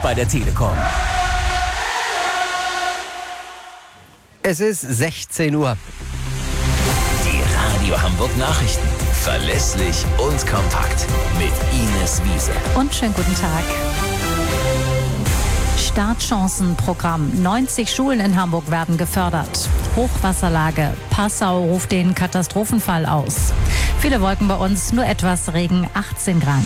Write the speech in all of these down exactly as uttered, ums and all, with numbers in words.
bei der Telekom. Es ist sechzehn Uhr. Die Radio Hamburg Nachrichten. Verlässlich und kompakt. Mit Ines Wiese. Und schönen guten Tag. Startchancenprogramm. neunzig Schulen in Hamburg werden gefördert. Hochwasserlage. Passau ruft den Katastrophenfall aus. Viele Wolken bei uns, nur etwas Regen, achtzehn Grad.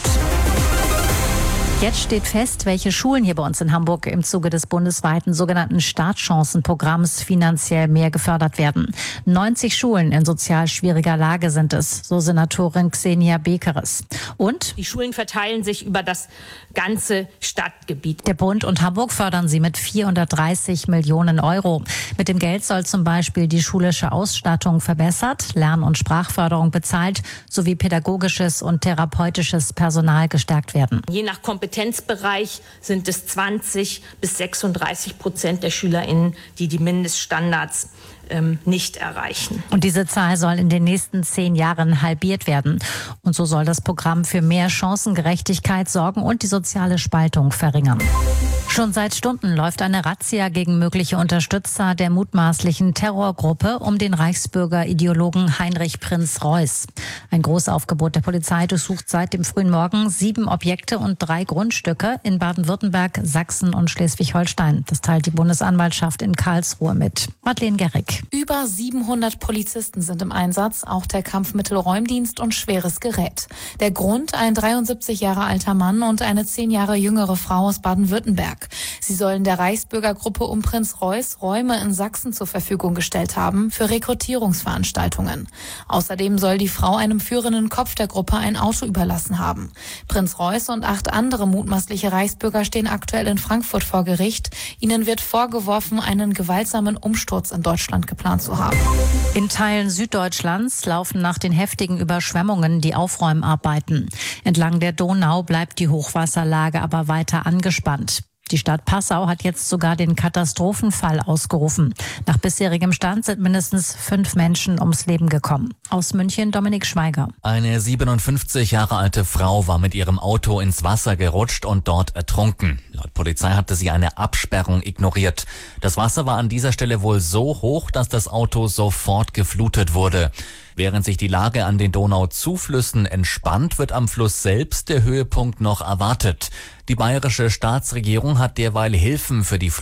Jetzt steht fest, welche Schulen hier bei uns in Hamburg im Zuge des bundesweiten sogenannten Startchancenprogramms finanziell mehr gefördert werden. neunzig Schulen in sozial schwieriger Lage sind es, so Senatorin Xenia Bekeres. Und die Schulen verteilen sich über das ganze Stadtgebiet. Der Bund und Hamburg fördern sie mit vierhundertdreißig Millionen Euro. Mit dem Geld soll zum Beispiel die schulische Ausstattung verbessert, Lern- und Sprachförderung bezahlt sowie pädagogisches und therapeutisches Personal gestärkt werden. Je nach Kompetenzbereich sind es zwanzig bis sechsunddreißig Prozent der SchülerInnen, die die Mindeststandards ähm, nicht erreichen. Und diese Zahl soll in den nächsten zehn Jahren halbiert werden. Und so soll das Programm für mehr Chancengerechtigkeit sorgen und die soziale Spaltung verringern. Schon seit Stunden läuft eine Razzia gegen mögliche Unterstützer der mutmaßlichen Terrorgruppe um den Reichsbürger-Ideologen Heinrich Prinz Reuß. Ein Großaufgebot der Polizei durchsucht seit dem frühen Morgen sieben Objekte und drei Grundstücke in Baden-Württemberg, Sachsen und Schleswig-Holstein. Das teilt die Bundesanwaltschaft in Karlsruhe mit. Madeleine Gerrig. Über siebenhundert Polizisten sind im Einsatz, auch der Kampfmittelräumdienst und schweres Gerät. Der Grund: ein dreiundsiebzig Jahre alter Mann und eine zehn Jahre jüngere Frau aus Baden-Württemberg. Sie sollen der Reichsbürgergruppe um Prinz Reuß Räume in Sachsen zur Verfügung gestellt haben für Rekrutierungsveranstaltungen. Außerdem soll die Frau einem führenden Kopf der Gruppe ein Auto überlassen haben. Prinz Reuß und acht andere mutmaßliche Reichsbürger stehen aktuell in Frankfurt vor Gericht. Ihnen wird vorgeworfen, einen gewaltsamen Umsturz in Deutschland geplant zu haben. In Teilen Süddeutschlands laufen nach den heftigen Überschwemmungen die Aufräumarbeiten. Entlang der Donau bleibt die Hochwasserlage aber weiter angespannt. Die Stadt Passau hat jetzt sogar den Katastrophenfall ausgerufen. Nach bisherigem Stand sind mindestens fünf Menschen ums Leben gekommen. Aus München Dominik Schweiger. Eine siebenundfünfzig Jahre alte Frau war mit ihrem Auto ins Wasser gerutscht und dort ertrunken. Laut Polizei hatte sie eine Absperrung ignoriert. Das Wasser war an dieser Stelle wohl so hoch, dass das Auto sofort geflutet wurde. Während sich die Lage an den Donauzuflüssen entspannt, wird am Fluss selbst der Höhepunkt noch erwartet. Die bayerische Staatsregierung hat derweil Hilfen für die